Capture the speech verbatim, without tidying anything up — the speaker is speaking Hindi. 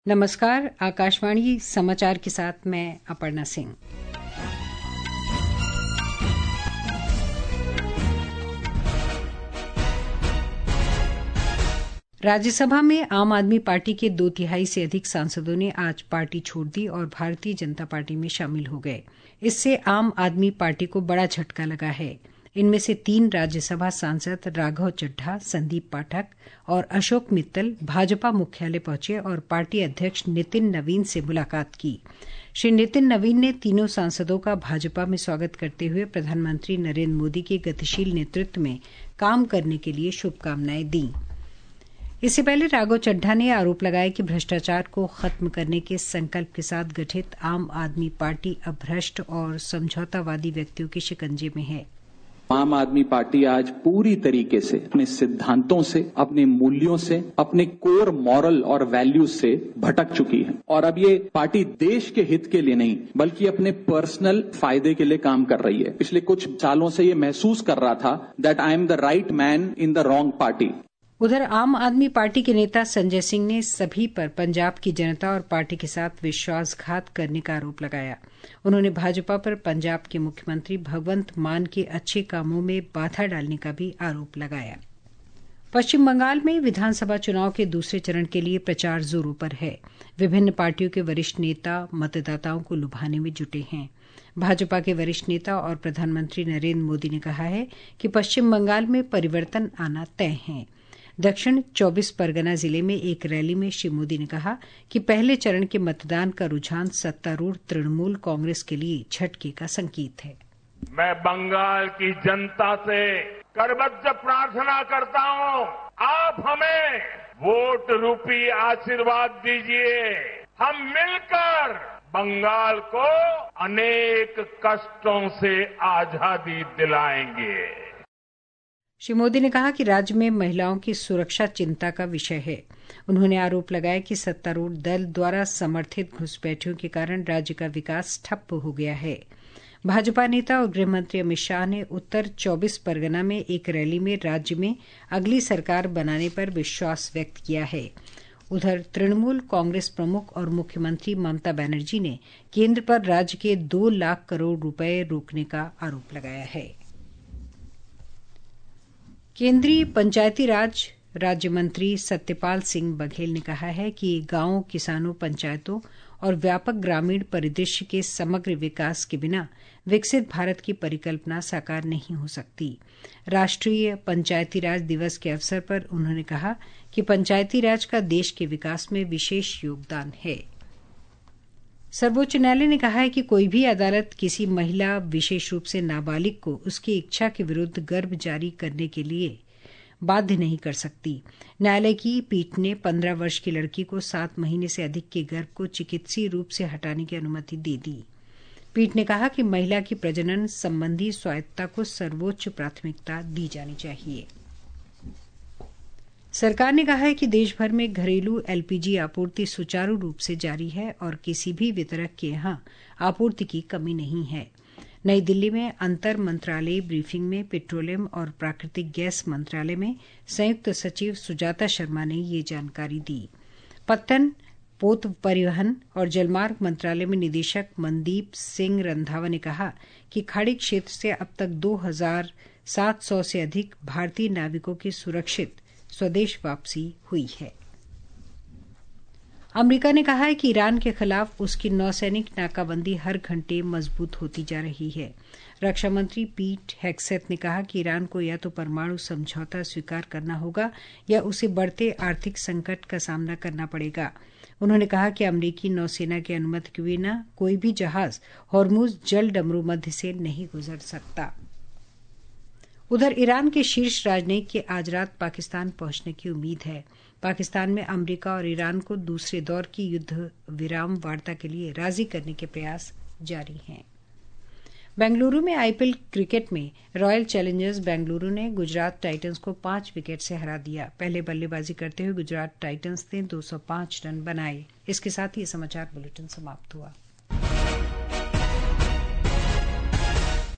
नमस्कार, आकाशवाणी समाचार के साथ मैं अपर्णा सिंह। राज्यसभा में आम आदमी पार्टी के दो तिहाई से अधिक सांसदों ने आज पार्टी छोड़ दी और भारतीय जनता पार्टी में शामिल हो गए। इससे आम आदमी पार्टी को बड़ा झटका लगा है। इनमें से तीन राज्यसभा सांसद राघव चड्ढा, संदीप पाठक और अशोक मित्तल भाजपा मुख्यालय पहुंचे और पार्टी अध्यक्ष नितिन नवीन से मुलाकात की। श्री नितिन नवीन ने तीनों सांसदों का भाजपा में स्वागत करते हुए प्रधानमंत्री नरेंद्र मोदी के गतिशील नेतृत्व में काम करने के लिए शुभकामनाएं दी। इससे पहले राघव चड्ढा ने आरोप लगाया कि भ्रष्टाचार को खत्म करने के संकल्प के साथ गठित आम आदमी पार्टी अब भ्रष्ट और समझौतावादी व्यक्तियों के शिकंजे में है। आम आदमी पार्टी आज पूरी तरीके से अपने सिद्धांतों से, अपने मूल्यों से, अपने कोर मॉरल और वैल्यूज से भटक चुकी है और अब ये पार्टी देश के हित के लिए नहीं बल्कि अपने पर्सनल फायदे के लिए काम कर रही है। पिछले कुछ सालों से ये महसूस कर रहा था that I am the right man in the wrong party. उधर आम आदमी पार्टी के नेता संजय सिंह ने सभी पर पंजाब की जनता और पार्टी के साथ विश्वासघात करने का आरोप लगाया। उन्होंने भाजपा पर पंजाब के मुख्यमंत्री भगवंत मान के अच्छे कामों में बाधा डालने का भी आरोप लगाया। पश्चिम बंगाल में विधानसभा चुनाव के दूसरे चरण के लिए प्रचार जोरों पर है। विभिन्न पार्टियों के वरिष्ठ नेता मतदाताओं को लुभाने में जुटे हैं। भाजपा के वरिष्ठ नेता और प्रधानमंत्री नरेंद्र मोदी ने कहा है कि पश्चिम बंगाल में परिवर्तन आना तय है। दक्षिण चौबीस परगना जिले में एक रैली में श्री मोदी ने कहा कि पहले चरण के मतदान का रुझान सत्तारूढ़ तृणमूल कांग्रेस के लिए झटके का संकेत है। मैं बंगाल की जनता से करबद्ध प्रार्थना करता हूं, आप हमें वोट रूपी आशीर्वाद दीजिए। हम मिलकर बंगाल को अनेक कष्टों से आजादी दिलाएंगे। श्री मोदी ने कहा कि राज्य में महिलाओं की सुरक्षा चिंता का विषय है। उन्होंने आरोप लगाया कि सत्तारूढ़ दल द्वारा समर्थित घुसपैठियों के कारण राज्य का विकास ठप्प हो गया है। भाजपा नेता और गृहमंत्री अमित शाह ने उत्तर चौबीस परगना में एक रैली में राज्य में अगली सरकार बनाने पर विश्वास व्यक्त किया है। उधर तृणमूल कांग्रेस प्रमुख और मुख्यमंत्री ममता बनर्जी ने केंद्र पर राज्य के दो लाख करोड़ रुपए रोकने का आरोप लगाया है। केंद्रीय पंचायती राज राज्य मंत्री सत्यपाल सिंह बघेल ने कहा है कि गांवों, किसानों, पंचायतों और व्यापक ग्रामीण परिदृश्य के समग्र विकास के बिना विकसित भारत की परिकल्पना साकार नहीं हो सकती। राष्ट्रीय पंचायती राज दिवस के अवसर पर उन्होंने कहा कि पंचायती राज का देश के विकास में विशेष योगदान है। सर्वोच्च न्यायालय ने कहा है कि कोई भी अदालत किसी महिला, विशेष रूप से नाबालिग को उसकी इच्छा के विरुद्ध गर्भ जारी करने के लिए बाध्य नहीं कर सकती। न्यायालय की पीठ ने पंद्रह वर्ष की लड़की को सात महीने से अधिक के गर्भ को चिकित्सीय रूप से हटाने की अनुमति दे दी। पीठ ने कहा कि महिला की प्रजनन संबंधी स्वायत्तता को सर्वोच्च प्राथमिकता दी जानी चाहिए। सरकार ने कहा है कि देश भर में घरेलू एलपीजी आपूर्ति सुचारू रूप से जारी है और किसी भी वितरक के यहां आपूर्ति की कमी नहीं है। नई दिल्ली में अंतर मंत्रालयी ब्रीफिंग में पेट्रोलियम और प्राकृतिक गैस मंत्रालय में संयुक्त सचिव सुजाता शर्मा ने ये जानकारी दी। पत्तन, पोत परिवहन और जलमार्ग मंत्रालय में निदेशक मनदीप सिंह रंधावा ने कहा कि खाड़ी क्षेत्र से अब तक दो हजार सात सौ से अधिक भारतीय नाविकों की सुरक्षित स्वदेश वापसी हुई है। अमेरिका ने कहा है कि ईरान के खिलाफ उसकी नौसैनिक नाकाबंदी हर घंटे मजबूत होती जा रही है। रक्षा मंत्री पीट हेग्सेथ ने कहा कि ईरान को या तो परमाणु समझौता स्वीकार करना होगा या उसे बढ़ते आर्थिक संकट का सामना करना पड़ेगा। उन्होंने कहा कि अमेरिकी नौसेना की अनुमति के बिना कोई भी जहाज हॉर्मुज जल डमरू मध्य से नहीं गुजर सकता। उधर ईरान के शीर्ष राजनयिक के आज रात पाकिस्तान पहुंचने की उम्मीद है। पाकिस्तान में अमेरिका और ईरान को दूसरे दौर की युद्ध विराम वार्ता के लिए राजी करने के प्रयास जारी हैं। बेंगलुरु में आईपीएल क्रिकेट में रॉयल चैलेंजर्स बेंगलुरु ने गुजरात टाइटंस को पांच विकेट से हरा दिया। पहले बल्लेबाजी करते हुए गुजरात टाइटंस ने दो सौ पांच रन बनाए। इसके साथ ही समाचार बुलेटिन समाप्त हुआ।